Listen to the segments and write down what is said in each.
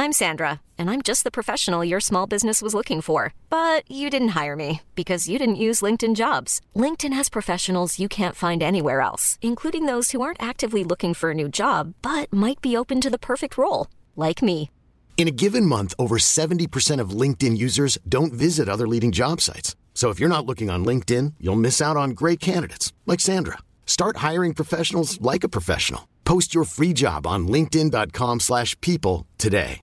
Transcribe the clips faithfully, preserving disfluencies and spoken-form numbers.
I'm Sandra, and I'm just the professional your small business was looking for. But you didn't hire me because you didn't use LinkedIn Jobs. LinkedIn has professionals you can't find anywhere else, including those who aren't actively looking for a new job, but might be open to the perfect role, like me. In a given month, over seventy percent of LinkedIn users don't visit other leading job sites. So if you're not looking on LinkedIn, you'll miss out on great candidates like Sandra. Start hiring professionals like a professional. Post your free job on linkedin.com slash people today.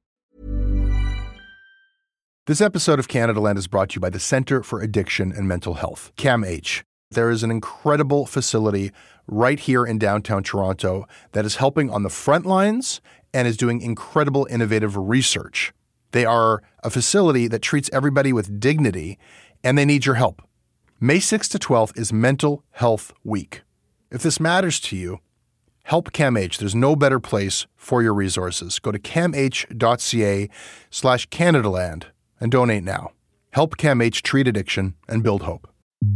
This episode of Canadaland is brought to you by the Centre for Addiction and Mental Health, CAMH. There is an incredible facility right here in downtown Toronto that is helping on the front lines and is doing incredible innovative research. They are a facility that treats everybody with dignity, and they need your help. May sixth to twelfth is Mental Health Week. If this matters to you, help CAMH. There's no better place for your resources. Go to camh.ca slash Canadaland and donate now. Help CAMH treat addiction and build hope.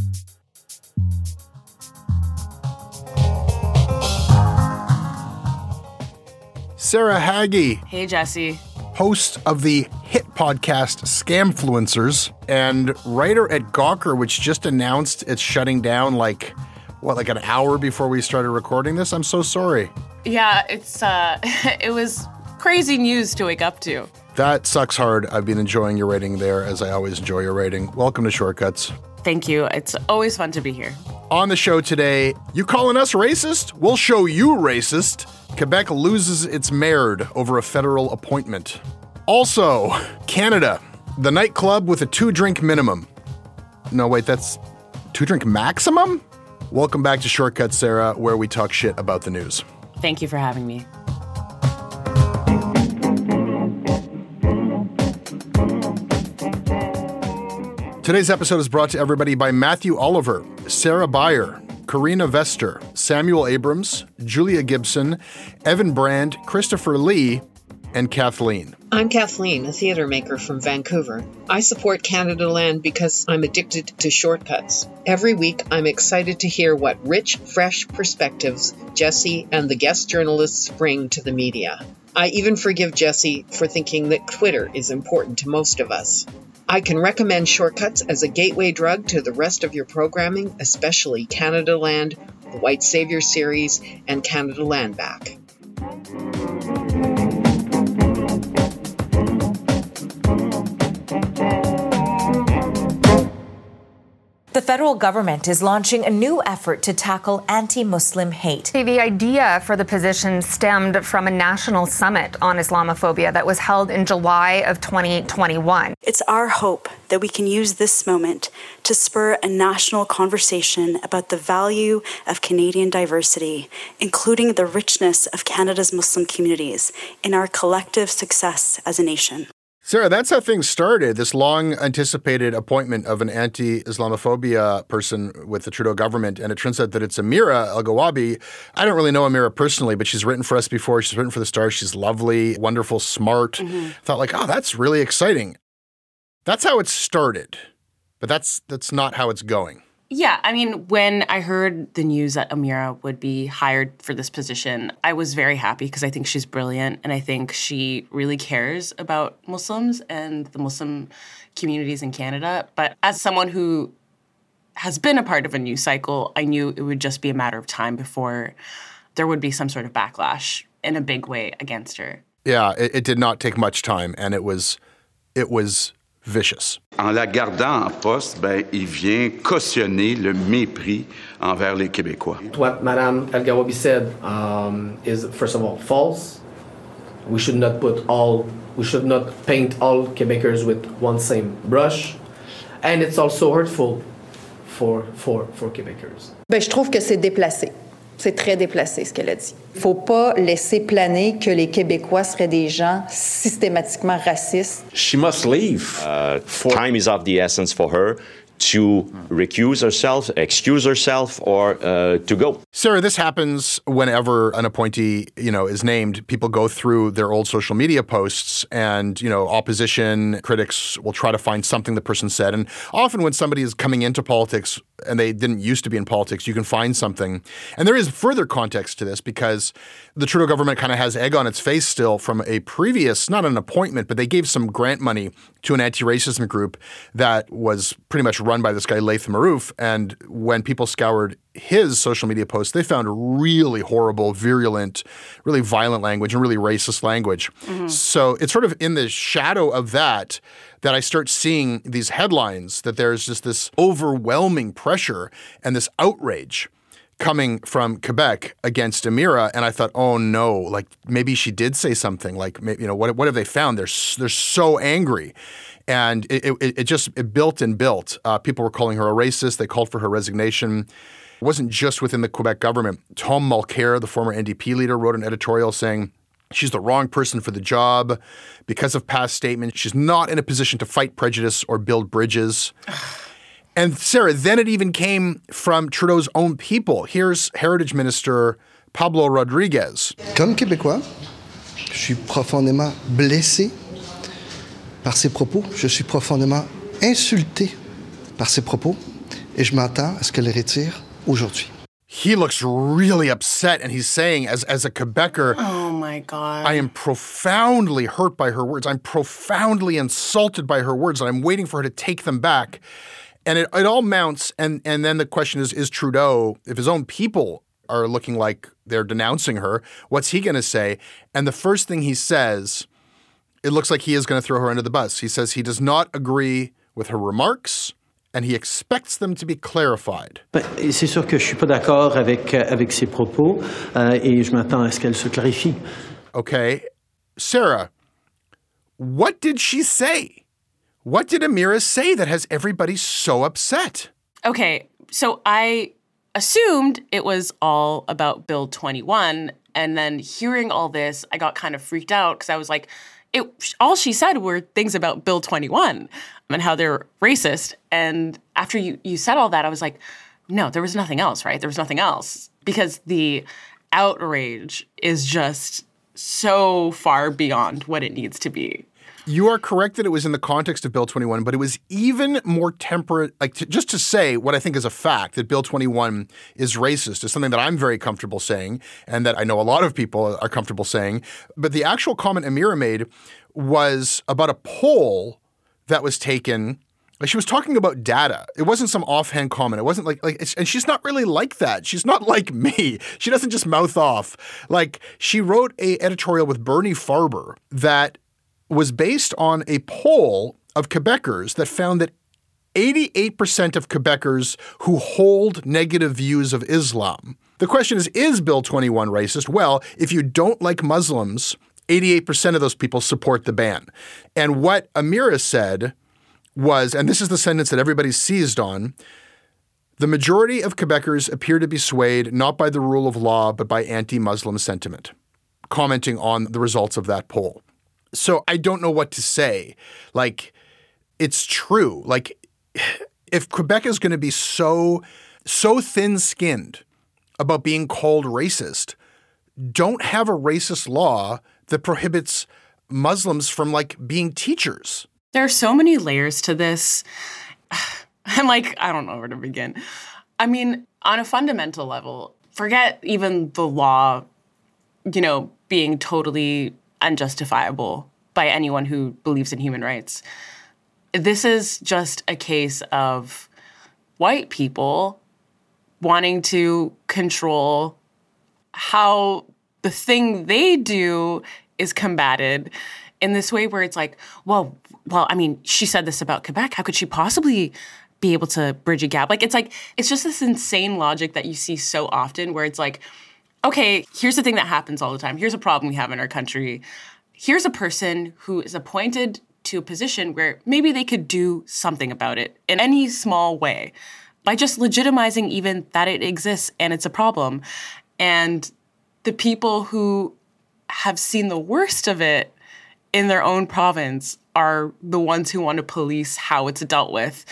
Sarah Haggie. Hey, Jesse. Host of the hit podcast Scamfluencers and writer at Gawker, which just announced it's shutting down like, what, like an hour before we started recording this? I'm so sorry. Yeah, it's uh, it was crazy news to wake up to. That sucks hard. I've been enjoying your writing there, as I always enjoy your writing. Welcome to Shortcuts. Thank you. It's always fun to be here. On the show today, you calling us racist? We'll show you racist. Quebec loses its mayor over a federal appointment. Also, Canada, the nightclub with a two-drink minimum. No, wait, that's two-drink maximum? Welcome back to Shortcuts, Sarah, where we talk shit about the news. Thank you for having me. Today's episode is brought to everybody by Matthew Oliver, Sarah Beyer, Karina Vester, Samuel Abrams, Julia Gibson, Evan Brand, Christopher Lee, and Kathleen. I'm Kathleen, a theater maker from Vancouver. I support Canadaland because I'm addicted to shortcuts. Every week, I'm excited to hear what rich, fresh perspectives Jesse and the guest journalists bring to the media. I even forgive Jesse for thinking that Twitter is important to most of us. I can recommend Shortcuts as a gateway drug to the rest of your programming, especially Canadaland, the White Savior series, and Canadaland Back. The federal government is launching a new effort to tackle anti-Muslim hate. The idea for the position stemmed from a national summit on Islamophobia that was held in July of twenty twenty-one. It's our hope that we can use this moment to spur a national conversation about the value of Canadian diversity, including the richness of Canada's Muslim communities in our collective success as a nation. Sarah, that's how things started, this long-anticipated appointment of an anti-Islamophobia person with the Trudeau government, and it turns out that it's Amira El-Gawabi. I don't really know Amira personally, but she's written for us before. She's written for The Star. She's lovely, wonderful, smart. Mm-hmm. Thought like, oh, that's really exciting. That's how it started, but that's that's not how it's going. Yeah, I mean, when I heard the news that Amira would be hired for this position, I was very happy because I think she's brilliant and I think she really cares about Muslims and the Muslim communities in Canada. But as someone who has been a part of a news cycle, I knew it would just be a matter of time before there would be some sort of backlash in a big way against her. Yeah, it, it did not take much time, and it was it was vicious. En la gardant en poste, ben, il vient cautionner le mépris envers les Québécois. What Madame El-Gawabi said um, is, first of all, false. We should not put all, we should not paint all Quebecers with one same brush, and it's also hurtful for for for Québecers. Ben, je trouve que c'est déplacé. C'est très déplacé ce qu'elle a dit. Il ne faut pas laisser planer que les Québécois seraient des gens systématiquement racistes. She must leave. Uh, Time is of the essence for her to recuse herself, excuse herself, or uh, to go. Sarah, this happens whenever an appointee, you know, is named. People go through their old social media posts and, you know, opposition critics will try to find something the person said. And often when somebody is coming into politics and they didn't used to be in politics, you can find something. And there is further context to this because the Trudeau government kind of has egg on its face still from a previous, not an appointment, but they gave some grant money to an anti-racism group that was pretty much run by this guy, Latham Marouf. And when people scoured his social media posts, they found really horrible, virulent, really violent language and really racist language. Mm-hmm. So it's sort of in the shadow of that that I start seeing these headlines that there's just this overwhelming pressure and this outrage coming from Quebec against Amira. And I thought, oh no, like maybe she did say something. Like, you know, what what have they found? They're, they're so angry. And it, it, it just it built and built. Uh, people were calling her a racist. They called for her resignation. It wasn't just within the Quebec government. Tom Mulcair, the former N D P leader, wrote an editorial saying she's the wrong person for the job because of past statements. She's not in a position to fight prejudice or build bridges. And Sarah, then it even came from Trudeau's own people. Here's Heritage Minister Pablo Rodriguez. Comme Québécois, je suis profondément blessé par ses propos. Je suis profondément insulté par ses propos et je m'attends à ce qu'elle les retire aujourd'hui. He looks really upset and he's saying, as, as a Quebecer, oh my God, I am profoundly hurt by her words. I'm profoundly insulted by her words and I'm waiting for her to take them back. And it, it all mounts, and, and then the question is, is Trudeau, if his own people are looking like they're denouncing her, what's he going to say? And the first thing he says, it looks like he is going to throw her under the bus. He says he does not agree with her remarks, and he expects them to be clarified. C'est sûr que je suis pas d'accord avec, avec ses propos, euh, et je m'attends à ce qu'elle se clarifie. Okay. Sarah, what did she say? What did Amira say that has everybody so upset? Okay, so I assumed it was all about Bill twenty-one, and then hearing all this, I got kind of freaked out because I was like, it, all she said were things about Bill twenty-one and how they're racist. And after you, you said all that, I was like, no, there was nothing else, right? There was nothing else because the outrage is just so far beyond what it needs to be. You are correct that it was in the context of Bill twenty-one, but it was even more temperate, like to, just to say what I think is a fact, that Bill twenty-one is racist is something that I'm very comfortable saying and that I know a lot of people are comfortable saying. But the actual comment Amira made was about a poll that was taken. Like she was talking about data. It wasn't some offhand comment. It wasn't like, like, and she's not really like that. She's not like me. She doesn't just mouth off. Like she wrote a editorial with Bernie Farber that was based on a poll of Quebecers that found that eighty-eight percent of Quebecers who hold negative views of Islam. The question is, is Bill twenty-one racist? Well, if you don't like Muslims, eighty-eight percent of those people support the ban. And what Amira said was, and this is the sentence that everybody seized on, the majority of Quebecers appear to be swayed not by the rule of law, but by anti-Muslim sentiment, commenting on the results of that poll. So I don't know what to say. Like, it's true. Like, if Quebec is going to be so, so thin-skinned about being called racist, don't have a racist law that prohibits Muslims from, like, being teachers. There are so many layers to this. I'm like, I don't know where to begin. I mean, on a fundamental level, forget even the law, you know, being totally unjustifiable by anyone who believes in human rights. This is just a case of white people wanting to control how the thing they do is combated in this way where it's like, well, well, I mean, she said this about Quebec. How could she possibly be able to bridge a gap? Like, it's like, it's just this insane logic that you see so often where it's like, okay, here's the thing that happens all the time. Here's a problem we have in our country. Here's a person who is appointed to a position where maybe they could do something about it in any small way by just legitimizing even that it exists and it's a problem. And the people who have seen the worst of it in their own province are the ones who want to police how it's dealt with.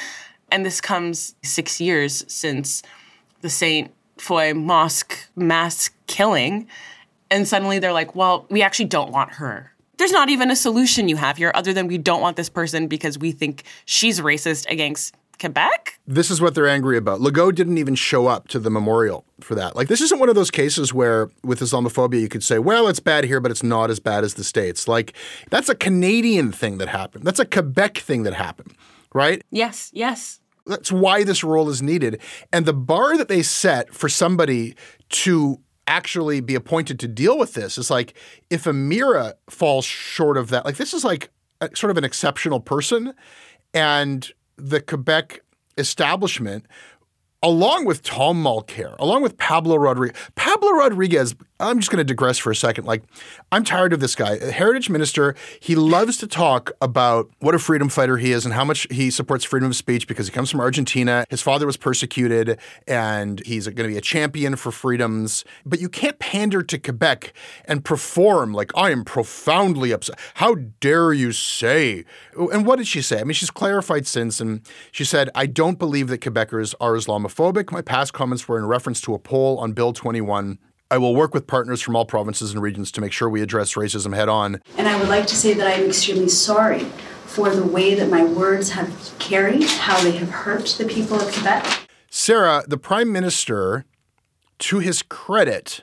And this comes six years since the Saint Foy Mosque mass killing. And suddenly they're like, well, we actually don't want her. There's not even a solution you have here other than we don't want this person because we think she's racist against Quebec? This is what they're angry about. Legault didn't even show up to the memorial for that. Like, this isn't one of those cases where with Islamophobia you could say, well, it's bad here, but it's not as bad as the States. Like, that's a Canadian thing that happened. That's a Quebec thing that happened, right? Yes, yes. That's why this role is needed. And the bar that they set for somebody to actually be appointed to deal with this is like, if Amira falls short of that, like this is like a, sort of an exceptional person, and the Quebec establishment, along with Tom Mulcair, along with Pablo Rodriguez. Pablo Rodriguez, I'm just going to digress for a second. Like, I'm tired of this guy. A heritage minister, he loves to talk about what a freedom fighter he is and how much he supports freedom of speech because he comes from Argentina. His father was persecuted and he's going to be a champion for freedoms. But you can't pander to Quebec and perform like, I am profoundly upset. How dare you say? And what did she say? I mean, she's clarified since, and she said, I don't believe that Quebecers are Islamophobic. My past comments were in reference to a poll on Bill twenty-one. I will work with partners from all provinces and regions to make sure we address racism head on. And I would like to say that I am extremely sorry for the way that my words have carried, how they have hurt the people of Quebec. Sarah, the Prime Minister, to his credit,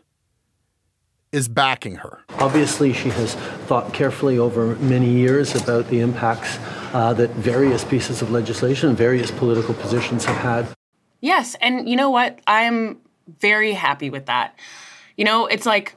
is backing her. Obviously, she has thought carefully over many years about the impacts uh, that various pieces of legislation and various political positions have had. Yes, and you know what? I'm very happy with that. You know, it's like,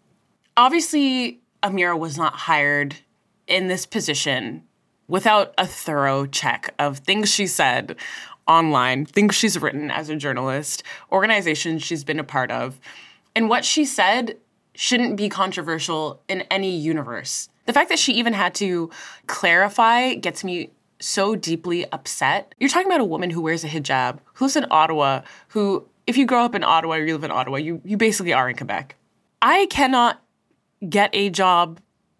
obviously, Amira was not hired in this position without a thorough check of things she said online, things she's written as a journalist, organizations she's been a part of. And what she said shouldn't be controversial in any universe. The fact that she even had to clarify gets me so deeply upset. You're talking about a woman who wears a hijab, who lives in Ottawa, who, if you grow up in Ottawa or you live in Ottawa, you, you basically are in Quebec. I cannot get a job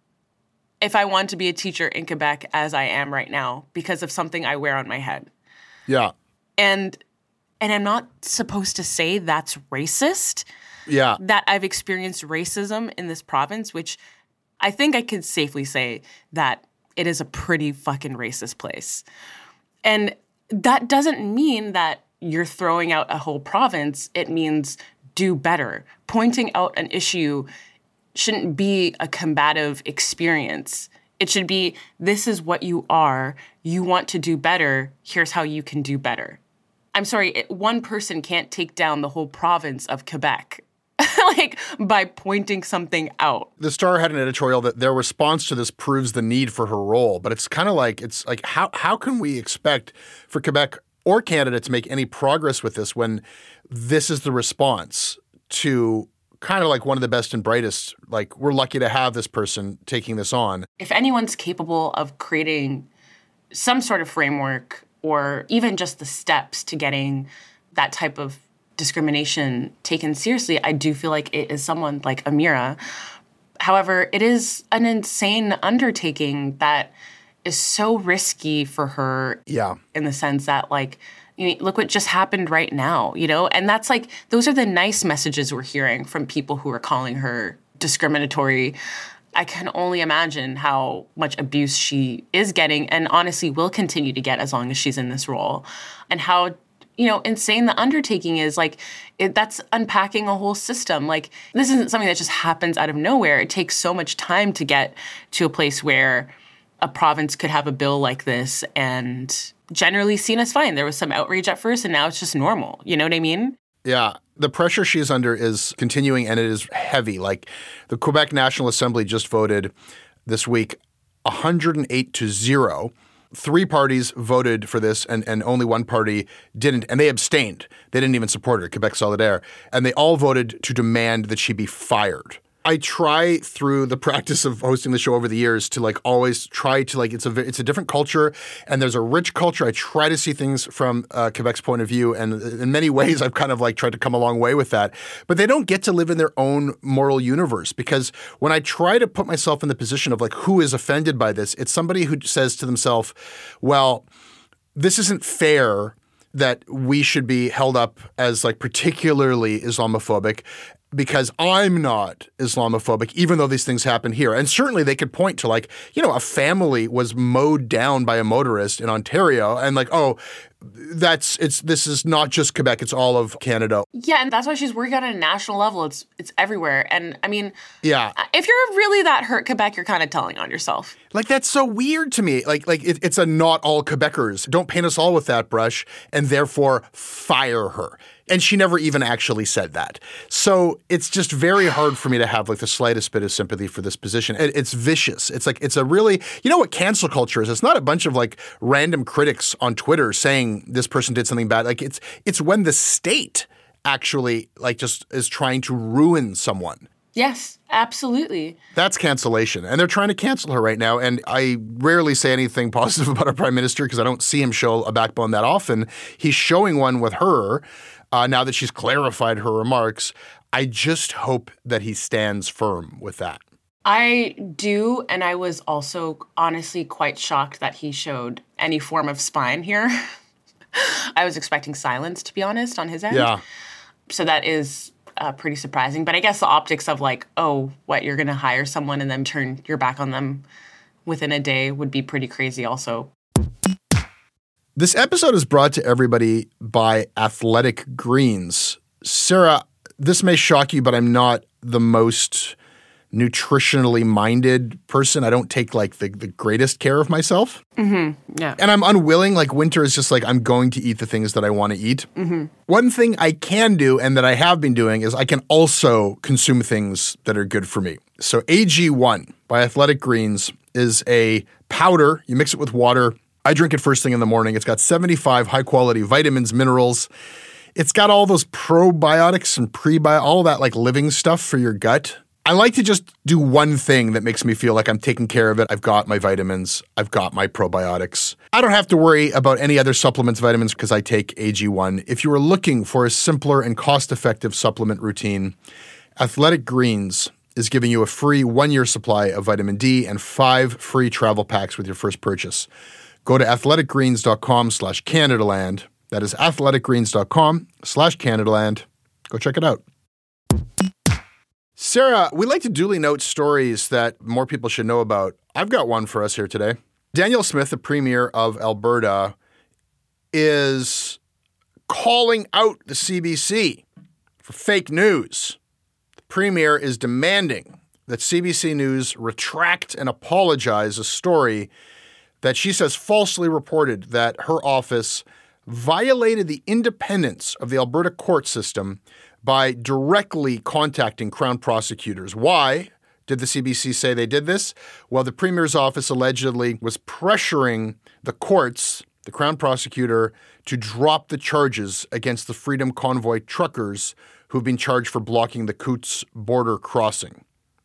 if I want to be a teacher in Quebec as I am right now because of something I wear on my head. Yeah. And and I'm not supposed to say that's racist. Yeah. That I've experienced racism in this province, which I think I could safely say that it is a pretty fucking racist place. And that doesn't mean that you're throwing out a whole province. It means do better. Pointing out an issue shouldn't be a combative experience. It should be, this is what you are. You want to do better. Here's how you can do better. I'm sorry, it, one person can't take down the whole province of Quebec. Like, by pointing something out. The Star had an editorial that their response to this proves the need for her role. But it's kind of like, it's like, how how can we expect for Quebec or Canada to make any progress with this when this is the response to kind of like one of the best and brightest, like, we're lucky to have this person taking this on. If anyone's capable of creating some sort of framework or even just the steps to getting that type of discrimination taken seriously, I do feel like it is someone like Amira. However, it is an insane undertaking that is so risky for her. Yeah. In the sense that, like, you know, look what just happened right now, you know? And that's like, those are the nice messages we're hearing from people who are calling her discriminatory. I can only imagine how much abuse she is getting and honestly will continue to get as long as she's in this role. And how, you know, insane the undertaking is. Like, it, that's unpacking a whole system. Like, this isn't something that just happens out of nowhere. It takes so much time to get to a place where a province could have a bill like this and generally seen as fine. There was some outrage at first and now it's just normal. You know what I mean? Yeah. The pressure she's under is continuing and it is heavy. Like, the Quebec National Assembly just voted this week one hundred eight to zero. Three parties voted for this and, and only one party didn't, and they abstained. They didn't even support her, Quebec Solidaire. And they all voted to demand that she be fired. I try through the practice of hosting the show over the years to like always try to like, it's a it's a different culture and there's a rich culture. I try to see things from uh, Quebec's point of view, and in many ways I've kind of like tried to come a long way with that. But they don't get to live in their own moral universe, because when I try to put myself in the position of like who is offended by this, it's somebody who says to themselves, well, this isn't fair that we should be held up as like particularly Islamophobic because I'm not Islamophobic, even though these things happen here. And certainly they could point to like, you know, a family was mowed down by a motorist in Ontario and like, oh, that's it's this is not just Quebec, it's all of Canada. Yeah, and that's why she's working on a national level. It's it's everywhere. And I mean, yeah, if you're really that hurt Quebec, you're kind of telling on yourself. Like that's so weird to me. Like like it, it's a not all Quebecers. Don't paint us all with that brush and therefore fire her. And she never even actually said that. So it's just very hard for me to have like the slightest bit of sympathy for this position. It, it's vicious. It's like it's a really, you know what cancel culture is? It's not a bunch of like random critics on Twitter saying this person did something bad. Like it's it's when the state actually like just is trying to ruin someone. Yes, absolutely. That's cancellation. And they're trying to cancel her right now. And I rarely say anything positive about our prime minister because I don't see him show a backbone that often. He's showing one with her. Uh, now that she's clarified her remarks, I just hope that he stands firm with that. I do, and I was also honestly quite shocked that he showed any form of spine here. I was expecting silence, to be honest, on his end. Yeah. So that is uh, pretty surprising. But I guess the optics of like, oh, what, you're going to hire someone and then turn your back on them within a day would be pretty crazy also. This episode is brought to everybody by Athletic Greens. Sarah, this may shock you, but I'm not the most nutritionally minded person. I don't take like the, the greatest care of myself. Mm-hmm. Yeah. And I'm unwilling. Like winter is just like I'm going to eat the things that I want to eat. Mm-hmm. One thing I can do and that I have been doing is I can also consume things that are good for me. So A G one by Athletic Greens is a powder. You mix it with water. I drink it first thing in the morning. It's got seventy-five high-quality vitamins, minerals. It's got all those probiotics and prebiotics, all that like living stuff for your gut. I like to just do one thing that makes me feel like I'm taking care of it. I've got my vitamins. I've got my probiotics. I don't have to worry about any other supplements, vitamins, because I take A G one. If you are looking for a simpler and cost-effective supplement routine, Athletic Greens is giving you a free one-year supply of vitamin D and five free travel packs with your first purchase. Go to athleticgreens.com slash Canadaland. That is athleticgreens.com slash Canadaland. Go check it out. Sarah, we like to duly note stories that more people should know about. I've got one for us here today. Danielle Smith, the Premier of Alberta, is calling out the C B C for fake news. The Premier is demanding that C B C News retract and apologize a story that she says falsely reported that her office violated the independence of the Alberta court system by directly contacting Crown prosecutors. Why did the C B C say they did this? Well, the Premier's office allegedly was pressuring the courts, the Crown prosecutor, to drop the charges against the Freedom Convoy truckers who've been charged for blocking the Coutts border crossing.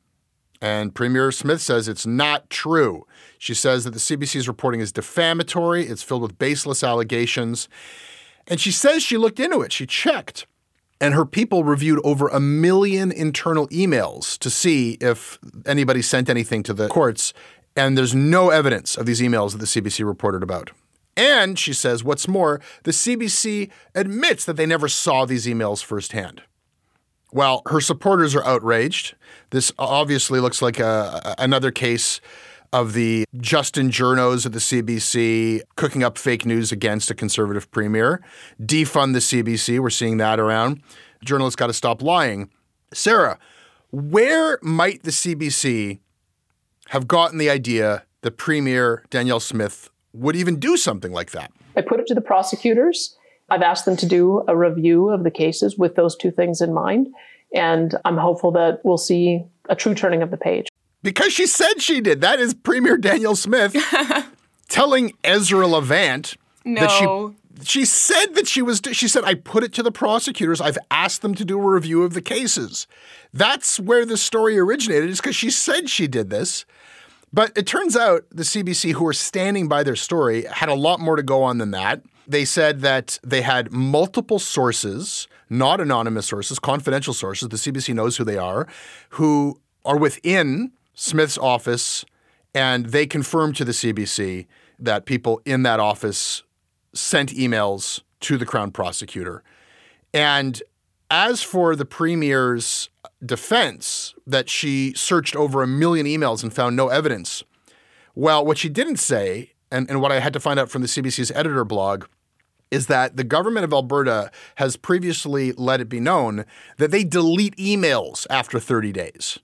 And Premier Smith says it's not true. She says that the C B C's reporting is defamatory. It's filled with baseless allegations. And she says she looked into it. She checked. And her people reviewed over a million internal emails to see if anybody sent anything to the courts. And there's no evidence of these emails that the C B C reported about. And she says, what's more, the C B C admits that they never saw these emails firsthand. Well, her supporters are outraged. This obviously looks like a, another case of the Justin Journos at the C B C cooking up fake news against a conservative premier. Defund the C B C. We're seeing that around. Journalists got to stop lying. Sarah, where might the C B C have gotten the idea that Premier Danielle Smith would even do something like that? I put it to the prosecutors. I've asked them to do a review of the cases with those two things in mind. And I'm hopeful that we'll see a true turning of the page. Because she said she did. That is Premier Danielle Smith telling Ezra Levant no. that she she said that she was, she said, I put it to the prosecutors. I've asked them to do a review of the cases. That's where the story originated, is because she said she did this. But it turns out the C B C, who are standing by their story, had a lot more to go on than that. They said that they had multiple sources, not anonymous sources, confidential sources, the C B C knows who they are, who are within Smith's office, and they confirmed to the C B C that people in that office sent emails to the Crown Prosecutor. And as for the Premier's defense that she searched over a million emails and found no evidence, well, what she didn't say, and, and what I had to find out from the C B C's editor blog, is that the government of Alberta has previously let it be known that they delete emails after thirty days.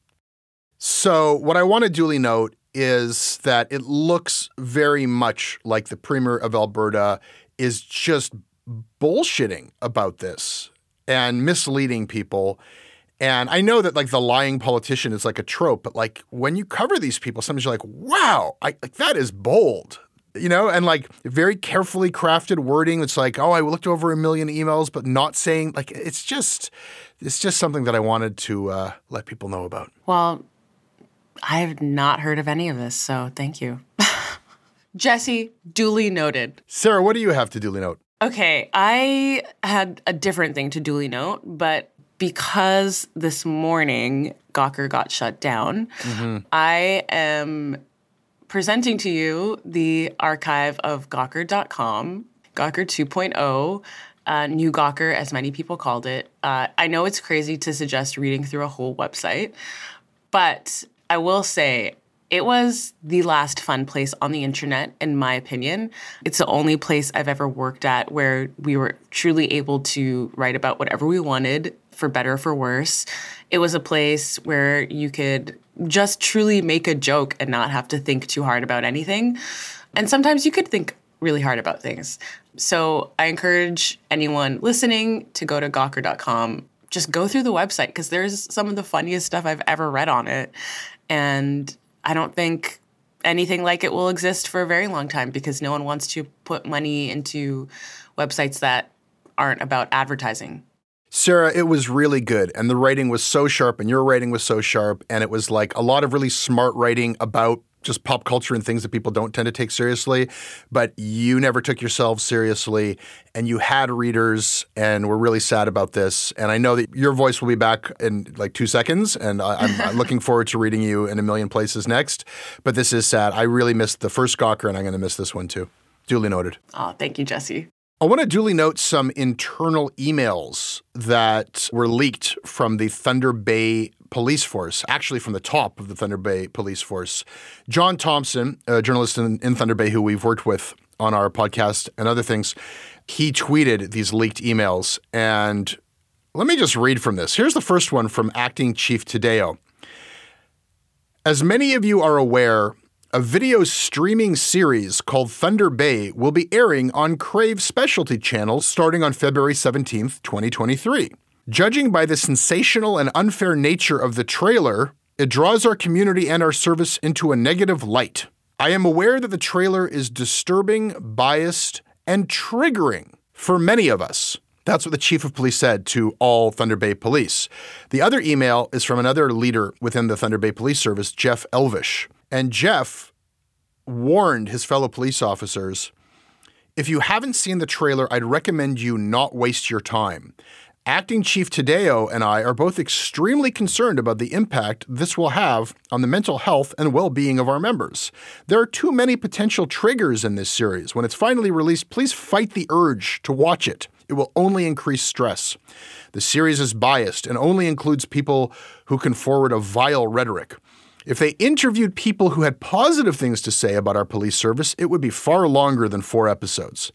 So what I want to duly note is that it looks very much like the Premier of Alberta is just bullshitting about this and misleading people. And I know that like the lying politician is like a trope, but like when you cover these people, sometimes you're like, wow, I, like that is bold. You know, and like very carefully crafted wording. It's like, oh, I looked over a million emails, but not saying like it's just it's just something that I wanted to uh, let people know about. Well, I've not heard of any of this, so thank you. Jesse, duly noted. Sarah, what do you have to duly note? Okay, I had a different thing to duly note, but because this morning Gawker got shut down, mm-hmm. I am presenting to you the archive of Gawker dot com, Gawker two point oh, uh, New Gawker, as many people called it. Uh, I know it's crazy to suggest reading through a whole website, but I will say it was the last fun place on the internet, in my opinion. It's the only place I've ever worked at where we were truly able to write about whatever we wanted, for better or for worse. It was a place where you could just truly make a joke and not have to think too hard about anything. And sometimes you could think really hard about things. So I encourage anyone listening to go to Gawker dot com. Just go through the website because there's some of the funniest stuff I've ever read on it. And I don't think anything like it will exist for a very long time because no one wants to put money into websites that aren't about advertising. Sarah, it was really good, and the writing was so sharp, and your writing was so sharp, and it was like a lot of really smart writing about just pop culture and things that people don't tend to take seriously, but you never took yourself seriously, and you had readers, and we're really sad about this, and I know that your voice will be back in like two seconds, and I, I'm looking forward to reading you in a million places next, but this is sad. I really missed the first Gawker, and I'm going to miss this one too. Duly noted. Oh, thank you, Jesse. I want to duly note some internal emails that were leaked from the Thunder Bay Police Force, actually from the top of the Thunder Bay Police Force. John Thompson, a journalist in, in Thunder Bay who we've worked with on our podcast and other things, he tweeted these leaked emails. And let me just read from this. Here's the first one from Acting Chief Tadeo. As many of you are aware, a video streaming series called Thunder Bay will be airing on Crave Specialty Channel starting on February seventeenth, twenty twenty-three. Judging by the sensational and unfair nature of the trailer, it draws our community and our service into a negative light. I am aware that the trailer is disturbing, biased, and triggering for many of us. That's what the chief of police said to all Thunder Bay Police. The other email is from another leader within the Thunder Bay Police Service, Jeff Elvish. And Jeff warned his fellow police officers, if you haven't seen the trailer, I'd recommend you not waste your time. Acting Chief Tadeo and I are both extremely concerned about the impact this will have on the mental health and well-being of our members. There are too many potential triggers in this series. When it's finally released, please fight the urge to watch it. It will only increase stress. The series is biased and only includes people who can forward a vile rhetoric. If they interviewed people who had positive things to say about our police service, it would be far longer than four episodes.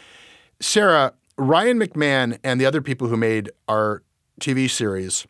Sarah, Ryan McMahon and the other people who made our T V series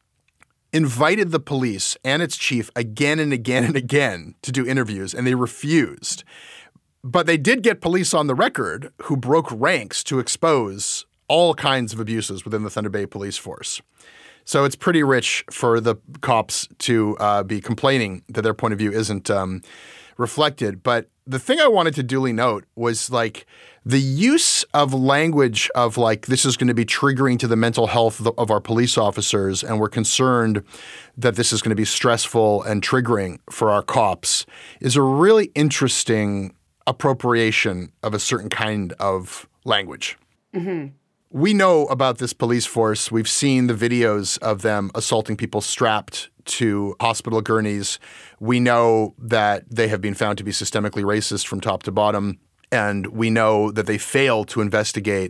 invited the police and its chief again and again and again to do interviews, and they refused. But they did get police on the record who broke ranks to expose all kinds of abuses within the Thunder Bay Police Force. So it's pretty rich for the cops to uh, be complaining that their point of view isn't um, reflected. But the thing I wanted to duly note was like the use of language of like, this is going to be triggering to the mental health of, the, of our police officers, and we're concerned that this is going to be stressful and triggering for our cops, is a really interesting appropriation of a certain kind of language. Mm-hmm. We know about this police force. We've seen the videos of them assaulting people strapped to hospital gurneys. We know that they have been found to be systemically racist from top to bottom. And we know that they failed to investigate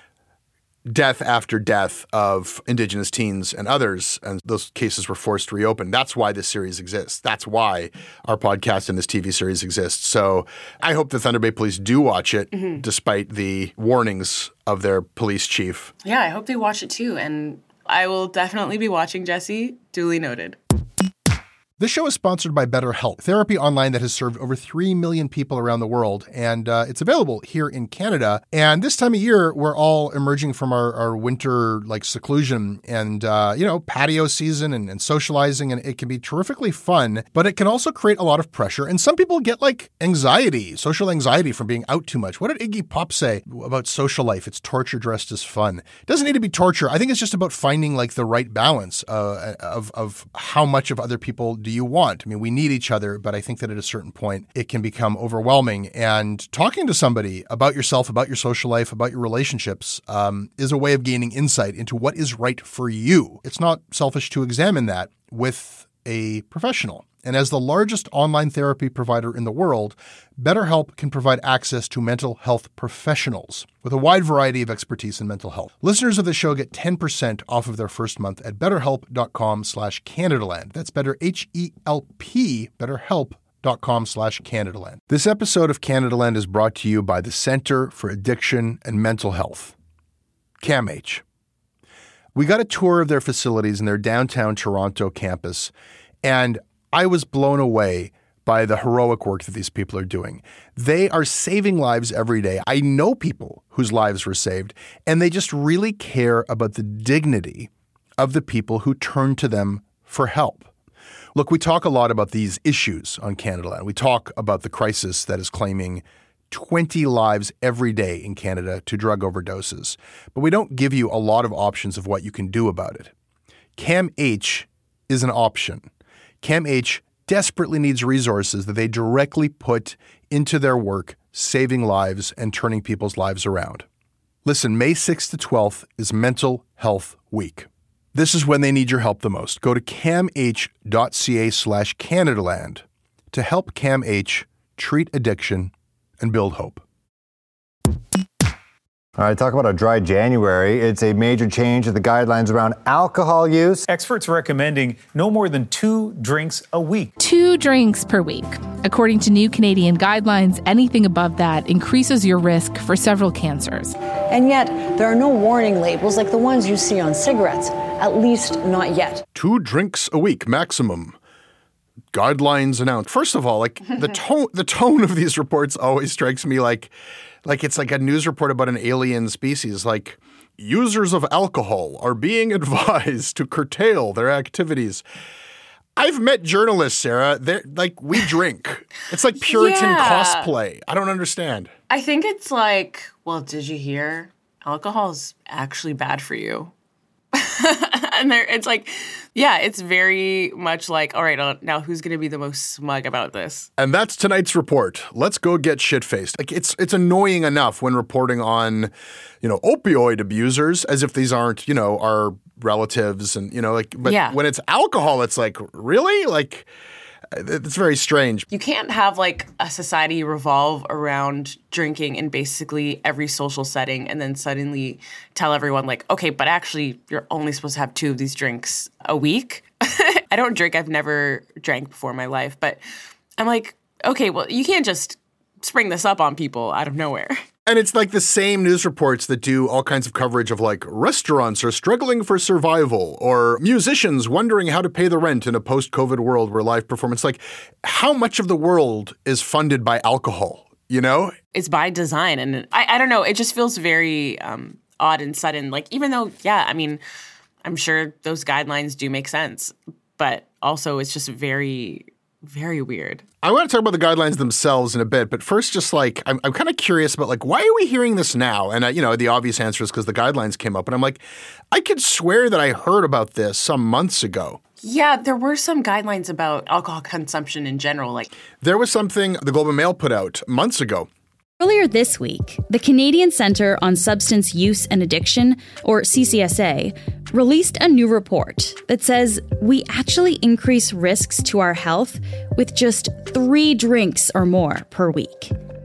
death after death of Indigenous teens and others, and those cases were forced to reopen. That's why this series exists. That's why our podcast and this T V series exists. So I hope the Thunder Bay Police do watch it, mm-hmm. despite the warnings of their police chief. Yeah, I hope they watch it too. And I will definitely be watching, Jesse. Duly noted. This show is sponsored by BetterHelp, therapy online that has served over three million people around the world. And uh, it's available here in Canada. And this time of year, we're all emerging from our, our winter like seclusion and, uh, you know, patio season and, and socializing. And it can be terrifically fun, but it can also create a lot of pressure. And some people get like anxiety, social anxiety from being out too much. What did Iggy Pop say about social life? It's torture dressed as fun. It doesn't need to be torture. I think it's just about finding like the right balance uh, of, of how much of other people do you want. I mean, we need each other, but I think that at a certain point, it can become overwhelming. And talking to somebody about yourself, about your social life, about your relationships um, is a way of gaining insight into what is right for you. It's not selfish to examine that with a professional. And as the largest online therapy provider in the world, BetterHelp can provide access to mental health professionals with a wide variety of expertise in mental health. Listeners of the show get ten percent off of their first month at betterhelp.com slash Canadaland. That's better, H E L P, betterhelp.com slash Canadaland. This episode of Canadaland is brought to you by the Center for Addiction and Mental Health, C A M H. We got a tour of their facilities in their downtown Toronto campus, and I was blown away by the heroic work that these people are doing. They are saving lives every day. I know people whose lives were saved, and they just really care about the dignity of the people who turn to them for help. Look, we talk a lot about these issues on Canadaland. We talk about the crisis that is claiming twenty lives every day in Canada to drug overdoses, but we don't give you a lot of options of what you can do about it. C A M H is an option. C A M H desperately needs resources that they directly put into their work, saving lives and turning people's lives around. Listen, May sixth to twelfth is Mental Health Week. This is when they need your help the most. Go to camh.ca slash Canadaland to help C A M H treat addiction and build hope. All right, talk about a dry January. It's a major change in the guidelines around alcohol use. Experts are recommending no more than two drinks a week. Two drinks per week. According to new Canadian guidelines, anything above that increases your risk for several cancers. And yet, there are no warning labels like the ones you see on cigarettes, at least not yet. Two drinks a week maximum. Guidelines announced. First of all, like the tone, the tone of these reports always strikes me like Like it's like a news report about an alien species, like users of alcohol are being advised to curtail their activities. I've met journalists, Sarah. They're like, we drink. It's like Puritan Yeah. cosplay. I don't understand. I think it's like, well, did you hear? Alcohol's actually bad for you. And there, it's like, yeah, it's very much like, all right, uh, now who's going to be the most smug about this? And that's tonight's report. Let's go get shit-faced. Like it's it's annoying enough when reporting on, you know, opioid abusers as if these aren't, you know, our relatives and, you know, like, but Yeah. when it's alcohol, it's like, really? Like, it's very strange. You can't have like a society revolve around drinking in basically every social setting and then suddenly tell everyone like, okay, but actually you're only supposed to have two of these drinks a week. I don't drink. I've never drank before in my life, but I'm like, okay, well, you can't just spring this up on people out of nowhere. And it's like the same news reports that do all kinds of coverage of like restaurants are struggling for survival or musicians wondering how to pay the rent in a post-COVID world where live performance, like how much of the world is funded by alcohol, you know? It's by design. And I, I don't know, it just feels very um, odd and sudden. Like, even though, yeah, I mean, I'm sure those guidelines do make sense, but also it's just very, very weird. I want to talk about the guidelines themselves in a bit, but first, just like, I'm, I'm kind of curious about like, why are we hearing this now? And, uh, you know, the obvious answer is because the guidelines came up. And I'm like, I could swear that I heard about this some months ago. Yeah, there were some guidelines about alcohol consumption in general. Like, there was something the Globe and Mail put out months ago. Earlier this week, the Canadian Centre on Substance Use and Addiction, or C C S A, released a new report that says we actually increase risks to our health with just three drinks or more per week.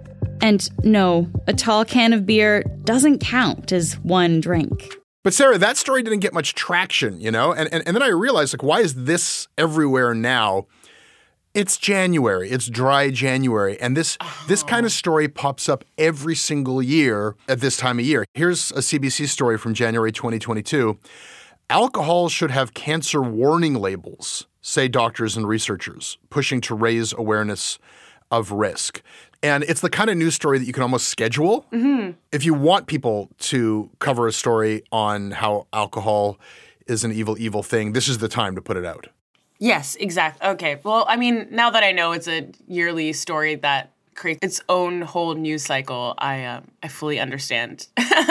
And no, a tall can of beer doesn't count as one drink. But Sarah, that story didn't get much traction, you know? And, and and then I realized, like, why is this everywhere now? It's January. It's dry January. And this oh. this kind of story pops up every single year at this time of year. Here's a C B C story from January twenty twenty-two. Alcohol should have cancer warning labels, say doctors and researchers, pushing to raise awareness of risk. And it's the kind of news story that you can almost schedule. Mm-hmm. If you want people to cover a story on how alcohol is an evil, evil thing, this is the time to put it out. Yes, exactly. Okay. Well, I mean, now that I know it's a yearly story that creates its own whole news cycle, I um, I fully understand.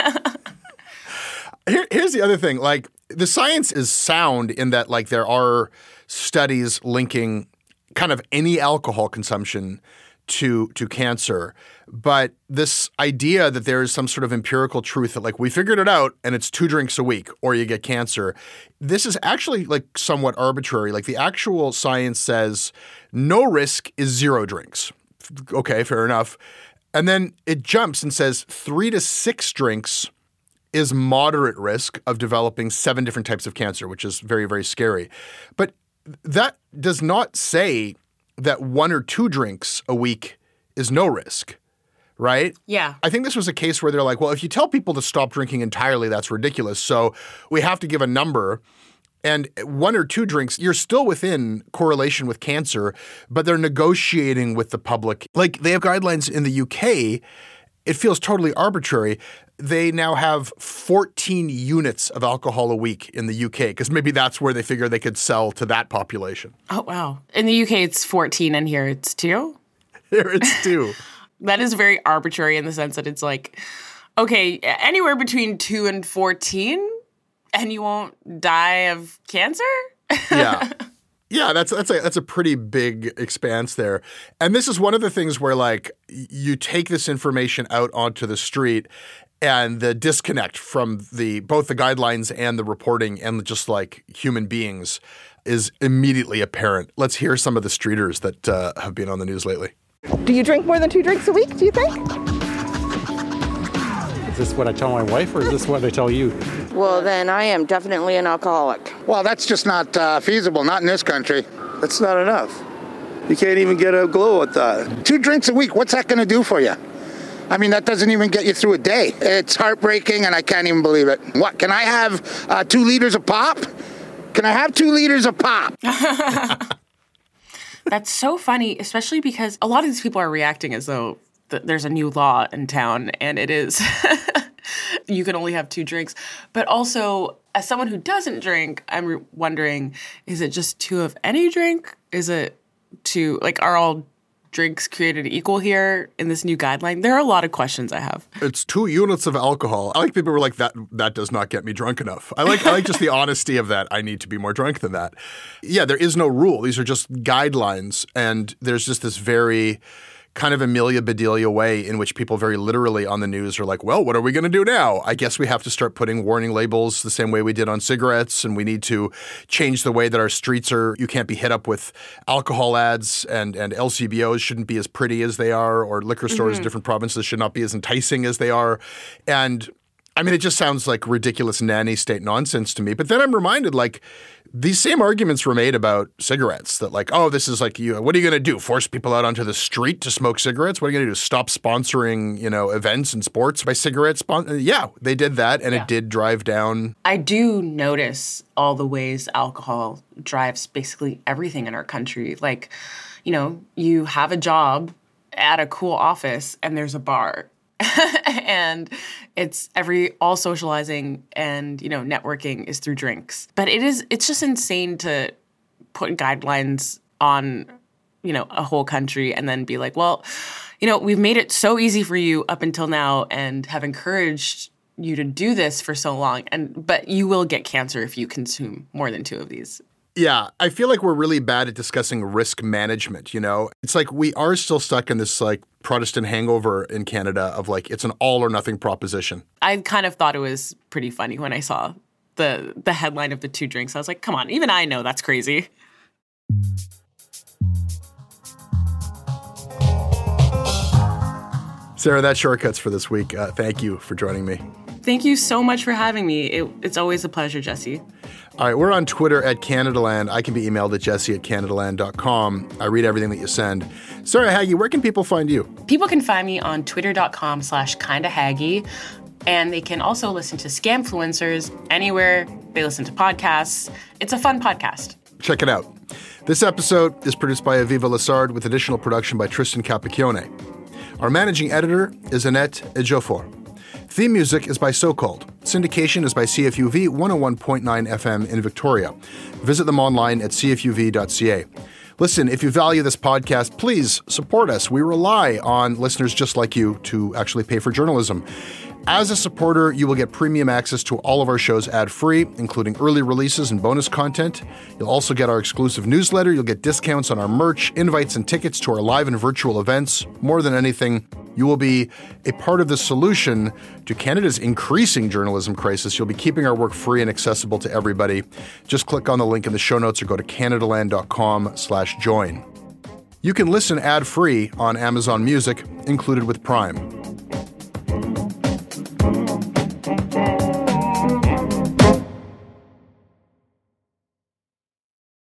Here, here's the other thing. Like, the science is sound in that, like, there are studies linking kind of any alcohol consumption to to cancer. But this idea that there is some sort of empirical truth that, like, we figured it out and it's two drinks a week or you get cancer, this is actually, like, somewhat arbitrary. Like, the actual science says no risk is zero drinks. Okay, fair enough. And then it jumps and says three to six drinks is moderate risk of developing seven different types of cancer, which is very, very scary. But that does not say that one or two drinks a week is no risk, right? Yeah. I think this was a case where they're like, well, if you tell people to stop drinking entirely, that's ridiculous. So we have to give a number. And one or two drinks, you're still within correlation with cancer, but they're negotiating with the public. Like, they have guidelines in the U K. It feels totally arbitrary. They now have fourteen units of alcohol a week in the U K because maybe that's where they figure they could sell to that population. Oh, wow. In the U K, it's fourteen, and here it's two? Here it's two. That is very arbitrary in the sense that it's like, okay, anywhere between two and fourteen, and you won't die of cancer? Yeah. Yeah, that's that's a that's a pretty big expanse there. And this is one of the things where, like, you take this information out onto the street and the disconnect from the both the guidelines and the reporting and just, like, human beings is immediately apparent. Let's hear some of the streeters that uh, have been on the news lately. Do you drink more than two drinks a week, do you think? Is this what I tell my wife or is this what I tell you? Well, then I am definitely an alcoholic. Well, that's just not uh, feasible, not in this country. That's not enough. You can't even get a glow with that. Two drinks a week, what's that going to do for you? I mean, that doesn't even get you through a day. It's heartbreaking, and I can't even believe it. What, can I have uh, two liters of pop? Can I have two liters of pop? That's so funny, especially because a lot of these people are reacting as though th- there's a new law in town, and it is you can only have two drinks. But also, as someone who doesn't drink, I'm re- wondering, is it just two of any drink? Is it two, like, are all drinks created equal here in this new guideline? There are a lot of questions I have. It's two units of alcohol. I like people who are like, that that does not get me drunk enough. I like I like just the honesty of that. I need to be more drunk than that. Yeah, there is no rule. These are just guidelines. And there's just this very kind of Amelia Bedelia way in which people very literally on the news are like, well, what are we going to do now? I guess we have to start putting warning labels the same way we did on cigarettes, and we need to change the way that our streets are. You can't be hit up with alcohol ads, and, and L C B Os shouldn't be as pretty as they are, or liquor stores Mm-hmm. in different provinces should not be as enticing as they are. And I mean, it just sounds like ridiculous nanny state nonsense to me. But then I'm reminded, like, these same arguments were made about cigarettes, that, like, oh, this is like, you, what are you going to do? Force people out onto the street to smoke cigarettes? What are you going to do? Stop sponsoring, you know, events and sports by cigarette spon- Yeah, they did that, and yeah. It did drive down. I do notice all the ways alcohol drives basically everything in our country. Like, you know, you have a job at a cool office and there's a bar. And it's every all socializing and, you know, networking is through drinks. But it is it's just insane to put guidelines on, you know, a whole country and then be like, well, you know, we've made it so easy for you up until now and have encouraged you to do this for so long. And but you will get cancer if you consume more than two of these. Yeah, I feel like we're really bad at discussing risk management, you know? It's like we are still stuck in this, like, Protestant hangover in Canada of, like, it's an all or nothing proposition. I kind of thought it was pretty funny when I saw the the headline of the two drinks. I was like, come on, even I know that's crazy. Sarah, that's Shortcuts for this week. Uh, thank you for joining me. Thank you so much for having me. It, it's always a pleasure, Jesse. All right, we're on Twitter at Canadaland. I can be emailed at jesse at canadaland dot com. I read everything that you send. Sarah Haggie, where can people find you? People can find me on twitter.com slash kindahaggie. And they can also listen to Scamfluencers anywhere they listen to podcasts. It's a fun podcast. Check it out. This episode is produced by Aviva Lessard with additional production by Tristan Capacchione. Our managing editor is Annette Ejiofor. Theme music is by So Called. Syndication is by C F U V one oh one point nine F M in Victoria. Visit them online at c f u v dot c a. Listen, if you value this podcast, please support us. We rely on listeners just like you to actually pay for journalism. As a supporter, you will get premium access to all of our shows ad-free, including early releases and bonus content. You'll also get our exclusive newsletter. You'll get discounts on our merch, invites and tickets to our live and virtual events. More than anything, you will be a part of the solution to Canada's increasing journalism crisis. You'll be keeping our work free and accessible to everybody. Just click on the link in the show notes or go to canadaland.com slash join. You can listen ad-free on Amazon Music, included with Prime.